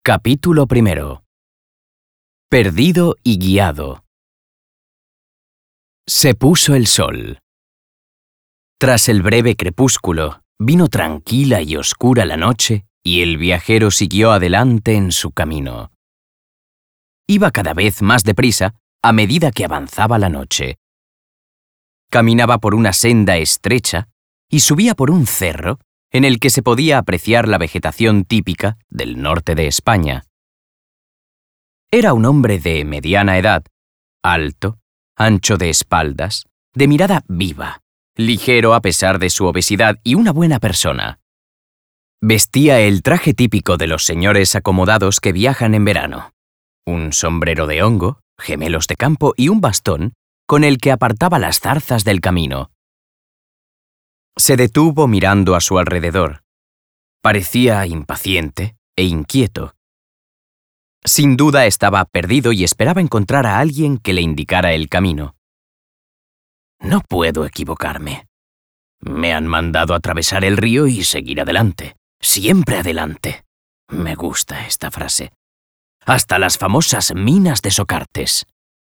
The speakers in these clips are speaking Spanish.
Capítulo 1. Perdido y guiado. Se puso el sol. Tras el breve crepúsculo, vino tranquila y oscura la noche y el viajero siguió adelante en su camino. Iba cada vez más deprisa a medida que avanzaba la noche. Caminaba por una senda estrecha y subía por un cerro en el que se podía apreciar la vegetación típica del norte de España. Era un hombre de mediana edad, alto, ancho de espaldas, de mirada viva, ligero a pesar de su obesidad y una buena persona. Vestía el traje típico de los señores acomodados que viajan en verano: un sombrero de hongo, gemelos de campo y un bastón con el que apartaba las zarzas del camino. Se detuvo mirando a su alrededor. Parecía impaciente e inquieto. Sin duda estaba perdido y esperaba encontrar a alguien que le indicara el camino. No puedo equivocarme. Me han mandado atravesar el río y seguir adelante. Siempre adelante. Me gusta esta frase. Hasta las famosas minas de Socartes.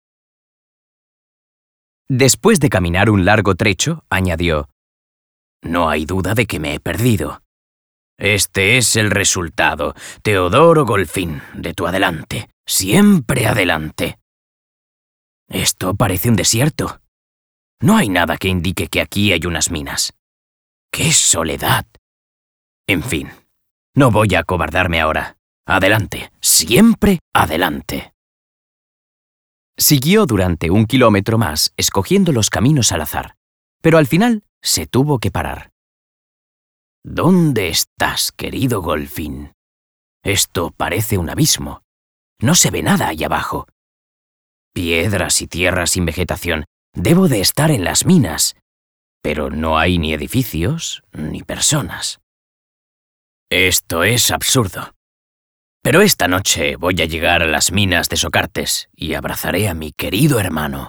Después de caminar un largo trecho, añadió: No hay duda de que me he perdido. Este es el resultado, Teodoro Golfín, de tu adelante. Siempre adelante. Esto parece un desierto. No hay nada que indique que aquí hay unas minas. ¡Qué soledad! En fin, no voy a acobardarme ahora. Adelante, siempre adelante. Siguió durante 1 kilómetro más, escogiendo los caminos al azar, pero al final se tuvo que parar. ¿Dónde estás, querido Golfín? Esto parece un abismo. No se ve nada ahí abajo. Piedras y tierra sin vegetación. Debo de estar en las minas, pero no hay ni edificios ni personas. Esto es absurdo. Pero esta noche voy a llegar a las minas de Socartes y abrazaré a mi querido hermano.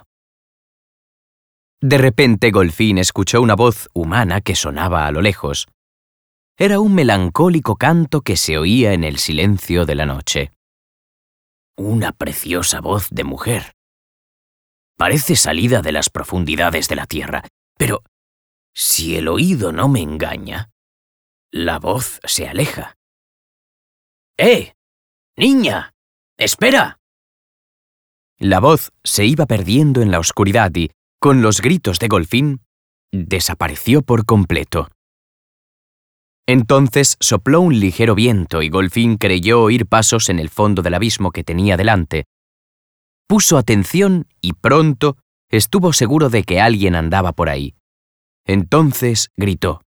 De repente Golfín escuchó una voz humana que sonaba a lo lejos. Era un melancólico canto que se oía en el silencio de la noche. Una preciosa voz de mujer. Parece salida de las profundidades de la tierra, pero si el oído no me engaña, la voz se aleja. ¡Eh! ¡Niña! ¡Espera! La voz se iba perdiendo en la oscuridad y, con los gritos de Golfín, desapareció por completo. Entonces sopló un ligero viento y Golfín creyó oír pasos en el fondo del abismo que tenía delante. Puso atención y pronto estuvo seguro de que alguien andaba por ahí. Entonces gritó: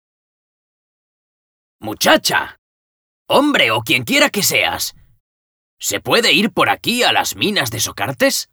¡Muchacha! ¡Hombre o quien quiera que seas! ¿Se puede ir por aquí a las minas de Socartes?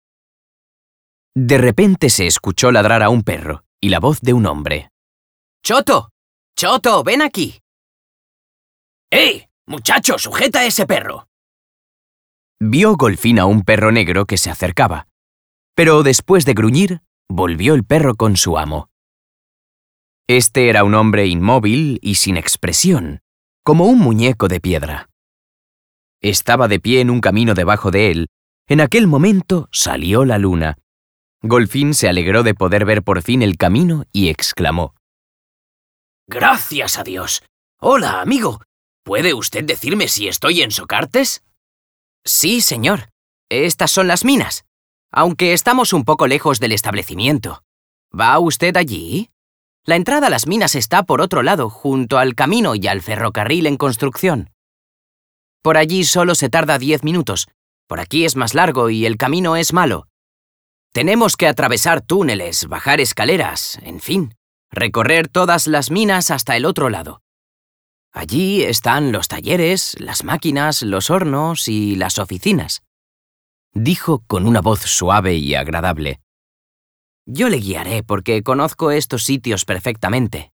De repente se escuchó ladrar a un perro y la voz de un hombre. ¡Choto! ¡Choto, ven aquí! ¡Eh! ¡Muchacho, sujeta a ese perro! Vio Golfín a un perro negro que se acercaba, pero después de gruñir, volvió el perro con su amo. Este era un hombre inmóvil y sin expresión, como un muñeco de piedra. Estaba de pie en un camino debajo de él. En aquel momento salió la luna. Golfín se alegró de poder ver por fin el camino y exclamó: ¡Gracias a Dios! ¡Hola, amigo! ¿Puede usted decirme si estoy en Socartes? Sí, señor. Estas son las minas, aunque estamos un poco lejos del establecimiento. ¿Va usted allí? La entrada a las minas está por otro lado, junto al camino y al ferrocarril en construcción. Por allí solo se tarda 10 minutos. Por aquí es más largo y el camino es malo. Tenemos que atravesar túneles, bajar escaleras, en fin, recorrer todas las minas hasta el otro lado. Allí están los talleres, las máquinas, los hornos y las oficinas, dijo con una voz suave y agradable. Yo le guiaré porque conozco estos sitios perfectamente.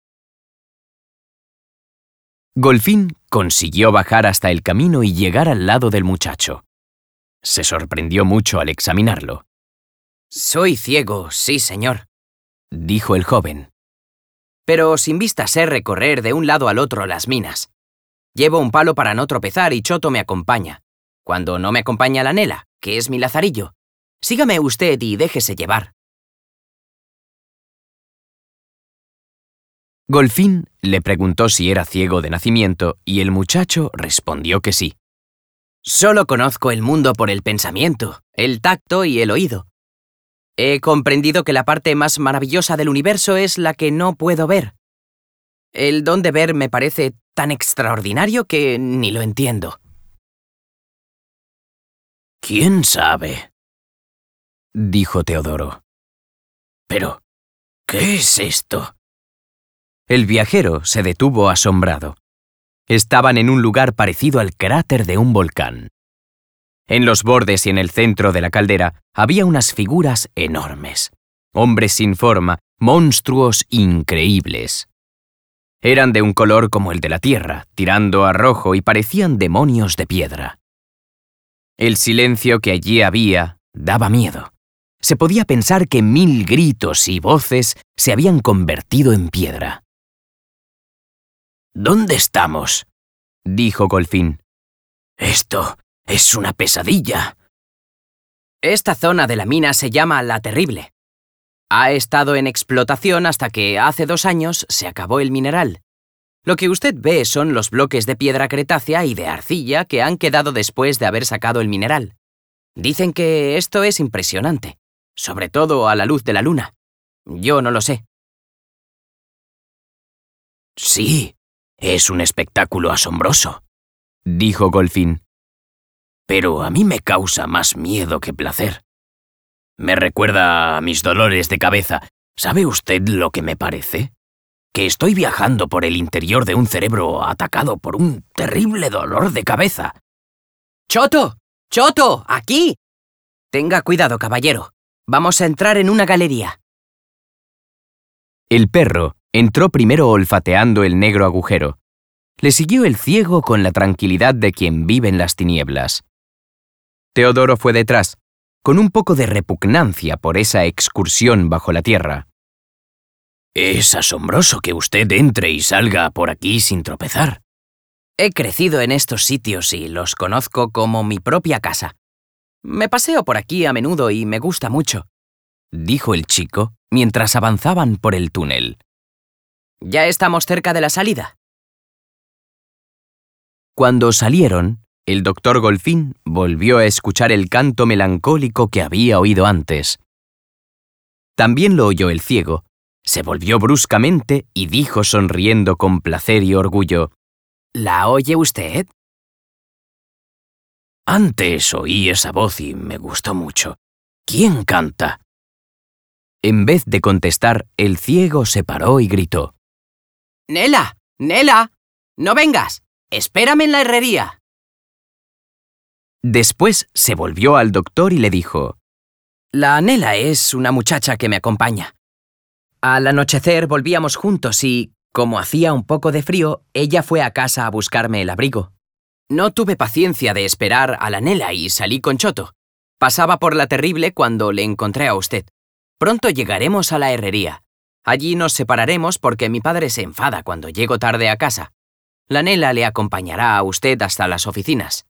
Golfín consiguió bajar hasta el camino y llegar al lado del muchacho. Se sorprendió mucho al examinarlo. Soy ciego, sí, señor, dijo el joven. Pero sin vista sé recorrer de un lado al otro las minas. Llevo un palo para no tropezar y Choto me acompaña. cuando no me acompaña la Nela, que es mi lazarillo. Sígame usted y déjese llevar. Golfín le preguntó si era ciego de nacimiento y el muchacho respondió que sí. Solo conozco el mundo por el pensamiento, el tacto y el oído. He comprendido que la parte más maravillosa del universo es la que no puedo ver. El don de ver me parece tan extraordinario que ni lo entiendo. ¿Quién sabe?, dijo Teodoro. Pero, ¿qué es esto? El viajero se detuvo asombrado. Estaban en un lugar parecido al cráter de un volcán. En los bordes y en el centro de la caldera había unas figuras enormes. Hombres sin forma, monstruos increíbles. Eran de un color como el de la tierra, tirando a rojo, y parecían demonios de piedra. El silencio que allí había daba miedo. Se podía pensar que 1000 gritos y voces se habían convertido en piedra. ¿Dónde estamos?, dijo Golfín. Esto es una pesadilla. Esta zona de la mina se llama La Terrible. Ha estado en explotación hasta que hace 2 años se acabó el mineral. Lo que usted ve son los bloques de piedra cretácea y de arcilla que han quedado después de haber sacado el mineral. Dicen que esto es impresionante, sobre todo a la luz de la luna. Yo no lo sé. Sí, es un espectáculo asombroso, dijo Golfín. Pero a mí me causa más miedo que placer. Me recuerda a mis dolores de cabeza. ¿Sabe usted lo que me parece? Que estoy viajando por el interior de un cerebro atacado por un terrible dolor de cabeza. ¡Choto! ¡Choto! ¡Aquí! Tenga cuidado, caballero. Vamos a entrar en una galería. El perro entró primero olfateando el negro agujero. Le siguió el ciego con la tranquilidad de quien vive en las tinieblas. Teodoro fue detrás, con un poco de repugnancia por esa excursión bajo la tierra. Es asombroso que usted entre y salga por aquí sin tropezar. He crecido en estos sitios y los conozco como mi propia casa. Me paseo por aquí a menudo y me gusta mucho, dijo el chico mientras avanzaban por el túnel. Ya estamos cerca de la salida. Cuando salieron, el doctor Golfín volvió a escuchar el canto melancólico que había oído antes. También lo oyó el ciego, se volvió bruscamente y dijo sonriendo con placer y orgullo: ¿La oye usted? Antes oí esa voz y me gustó mucho. ¿Quién canta? En vez de contestar, el ciego se paró y gritó: ¡Nela! ¡Nela! ¡No vengas! ¡Espérame en la herrería! Después se volvió al doctor y le dijo: La Nela es una muchacha que me acompaña. Al anochecer volvíamos juntos y, como hacía un poco de frío, ella fue a casa a buscarme el abrigo. No tuve paciencia de esperar a la Nela y salí con Choto. Pasaba por La Terrible cuando le encontré a usted. Pronto llegaremos a la herrería. Allí nos separaremos porque mi padre se enfada cuando llego tarde a casa. La Nela le acompañará a usted hasta las oficinas.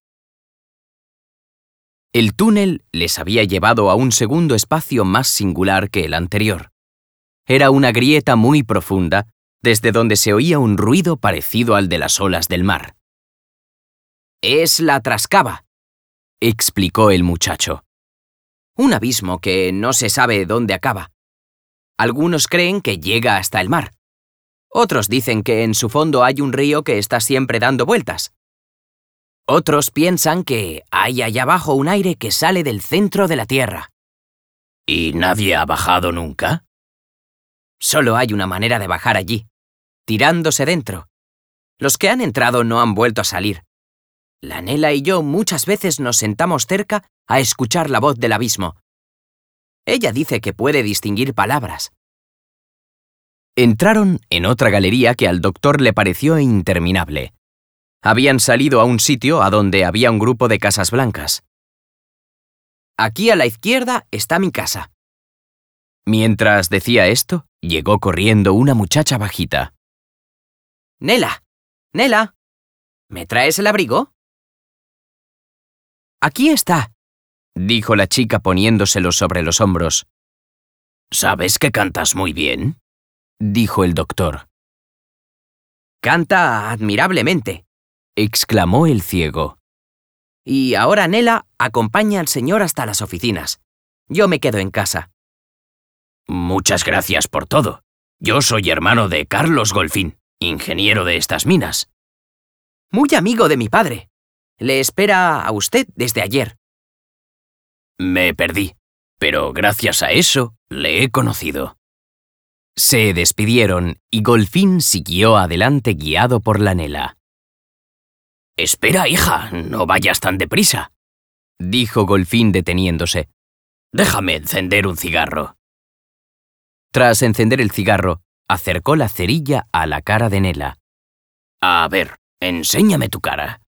El túnel les había llevado a un segundo espacio más singular que el anterior. Era una grieta muy profunda, desde donde se oía un ruido parecido al de las olas del mar. «Es la Trascava», explicó el muchacho. Un abismo que no se sabe dónde acaba. Algunos creen que llega hasta el mar. Otros dicen que en su fondo hay un río que está siempre dando vueltas. Otros piensan que hay allá abajo un aire que sale del centro de la Tierra. ¿Y nadie ha bajado nunca? Solo hay una manera de bajar allí, tirándose dentro. Los que han entrado no han vuelto a salir. La Nela y yo muchas veces nos sentamos cerca a escuchar la voz del abismo. Ella dice que puede distinguir palabras. Entraron en otra galería que al doctor le pareció interminable. Habían salido a un sitio a donde había un grupo de casas blancas. Aquí a la izquierda está mi casa. Mientras decía esto, llegó corriendo una muchacha bajita. «Nela, Nela, ¿me traes el abrigo?» Aquí está, dijo la chica poniéndoselo sobre los hombros. ¿Sabes que cantas muy bien?, dijo el doctor. Canta admirablemente, exclamó el ciego. Y ahora Nela acompaña al señor hasta las oficinas. Yo me quedo en casa. Muchas gracias por todo. Yo soy hermano de Carlos Golfín, ingeniero de estas minas. Muy amigo de mi padre. Le espera a usted desde ayer. Me perdí, pero gracias a eso le he conocido. Se despidieron y Golfín siguió adelante guiado por la Nela. «Espera, hija, no vayas tan deprisa», dijo Golfín deteniéndose. «Déjame encender un cigarro». Tras encender el cigarro, acercó la cerilla a la cara de Nela. «A ver, enséñame tu cara».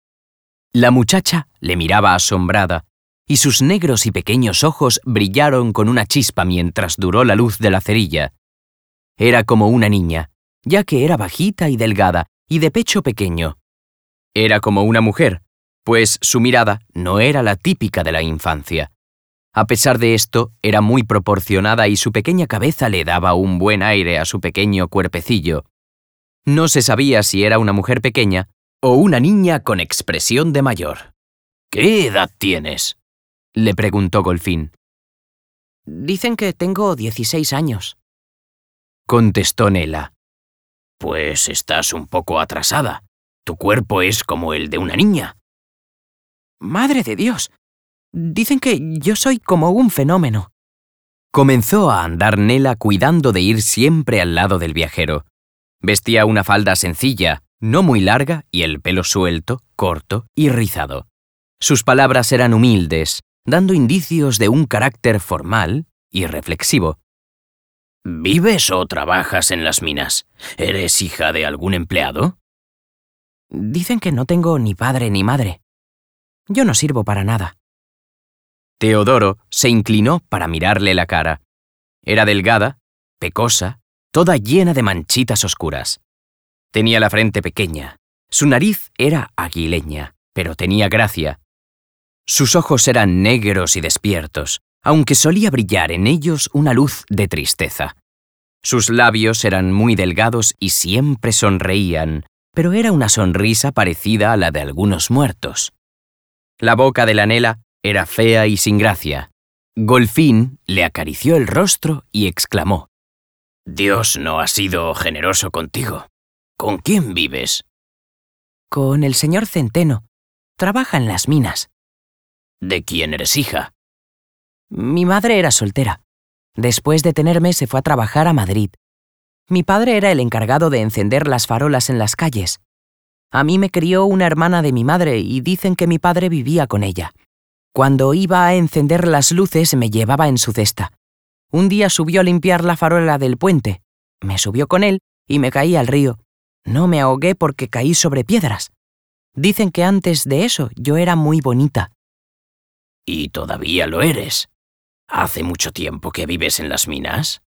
La muchacha le miraba asombrada, y sus negros y pequeños ojos brillaron con una chispa mientras duró la luz de la cerilla. Era como una niña, ya que era bajita y delgada y de pecho pequeño. Era como una mujer, pues su mirada no era la típica de la infancia. A pesar de esto, era muy proporcionada y su pequeña cabeza le daba un buen aire a su pequeño cuerpecillo. No se sabía si era una mujer pequeña o una niña con expresión de mayor. «¿Qué edad tienes?», le preguntó Golfín. «Dicen que tengo 16 años», contestó Nela. «Pues estás un poco atrasada. Tu cuerpo es como el de una niña». «¡Madre de Dios! Dicen que yo soy como un fenómeno». Comenzó a andar Nela cuidando de ir siempre al lado del viajero. Vestía una falda sencilla, no muy larga, y el pelo suelto, corto y rizado. Sus palabras eran humildes, dando indicios de un carácter formal y reflexivo. ¿Vives o trabajas en las minas? ¿Eres hija de algún empleado? Dicen que no tengo ni padre ni madre. Yo no sirvo para nada. Teodoro se inclinó para mirarle la cara. Era delgada, pecosa, toda llena de manchitas oscuras. Tenía la frente pequeña. Su nariz era aguileña, pero tenía gracia. Sus ojos eran negros y despiertos, aunque solía brillar en ellos una luz de tristeza. Sus labios eran muy delgados y siempre sonreían, pero era una sonrisa parecida a la de algunos muertos. La boca de la Nela era fea y sin gracia. Golfín le acarició el rostro y exclamó: «Dios no ha sido generoso contigo. ¿Con quién vives?» «Con el señor Centeno. Trabaja en las minas». «¿De quién eres hija?» «Mi madre era soltera. Después de tenerme se fue a trabajar a Madrid. Mi padre era el encargado de encender las farolas en las calles. A mí me crió una hermana de mi madre y dicen que mi padre vivía con ella. Cuando iba a encender las luces me llevaba en su cesta. Un día subió a limpiar la farola del puente. Me subió con él y me caí al río. No me ahogué porque caí sobre piedras. Dicen que antes de eso yo era muy bonita». «¿Y todavía lo eres? ¿Hace mucho tiempo que vives en las minas?»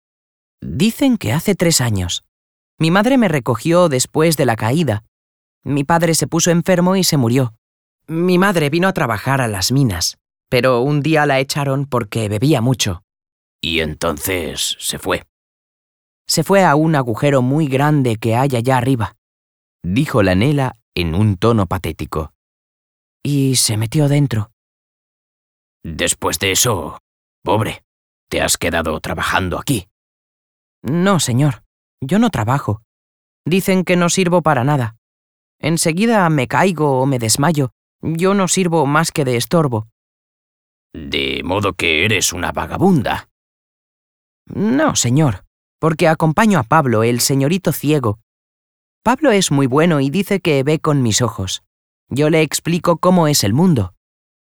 «Dicen que hace 3 años. Mi madre me recogió después de la caída. Mi padre se puso enfermo y se murió. Mi madre vino a trabajar a las minas, pero un día la echaron porque bebía mucho». «Y entonces se fue». «Se fue a un agujero muy grande que hay allá arriba», dijo la Nela en un tono patético. «Y se metió dentro». «Después de eso, pobre, ¿te has quedado trabajando aquí?» «No, señor. Yo no trabajo. Dicen que no sirvo para nada. Enseguida me caigo o me desmayo. Yo no sirvo más que de estorbo». «¿De modo que eres una vagabunda?» «No, señor, porque acompaño a Pablo, el señorito ciego. Pablo es muy bueno y dice que ve con mis ojos. Yo le explico cómo es el mundo».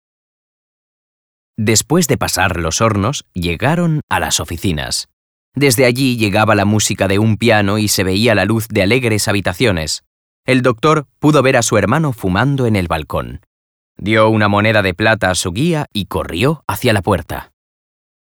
Después de pasar los hornos, llegaron a las oficinas. Desde allí llegaba la música de un piano y se veía la luz de alegres habitaciones. El doctor pudo ver a su hermano fumando en el balcón. Dio una moneda de plata a su guía y corrió hacia la puerta.